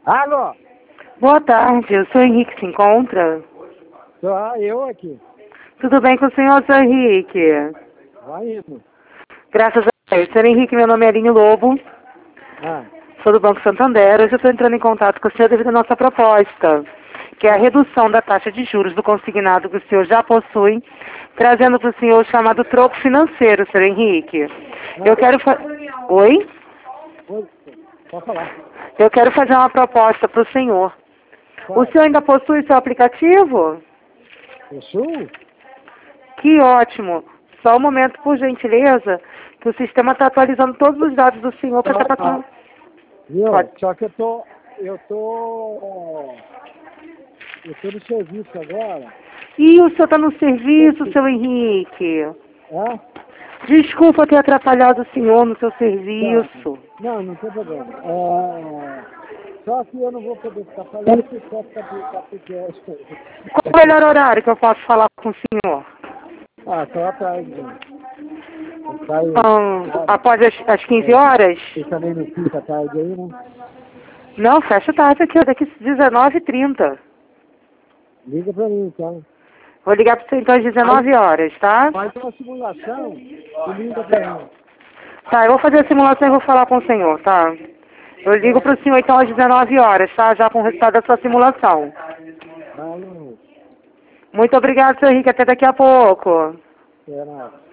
Alô? Boa tarde, o senhor Henrique se encontra? Eu aqui. Tudo bem com o senhor Henrique? Vai indo. Graças a Deus. Senhor Henrique, meu nome é Aline Lobo, Ah, sou do Banco Santander. Hoje eu estou entrando em contato com o senhor devido à nossa proposta, que é a redução da taxa de juros do consignado que o senhor já possui, trazendo para o senhor o chamado troco financeiro, senhor Henrique. Eu quero Oi? oi, pode falar. Eu quero fazer uma proposta para o senhor. O senhor ainda possui seu aplicativo? O Sul? Que ótimo. Só um momento, por gentileza, que o sistema está atualizando todos os dados do senhor para estar passando. Viu? Pode. Só que eu tô no serviço agora. E o senhor está no serviço, seu Henrique? É? Desculpa ter atrapalhado o senhor no seu serviço. Não tem problema. Só que eu não vou poder ficar falando que só fica podcast. Qual o melhor horário que eu posso falar com o senhor? Só à tarde. Sai, Após as 15 horas? você também não fica à tarde aí, né? Não, fecha tarde aqui, daqui 19h30. Liga pra mim, então. Vou ligar para o senhor então às 19 horas, tá? Faz uma simulação e liga pra mim. Tá, eu vou fazer a simulação e vou falar com o senhor, tá? Eu ligo para o senhor então às 19 horas, tá? Já com o resultado da sua simulação. Valeu. Muito obrigado, senhor Henrique. Até daqui a pouco. Até mais.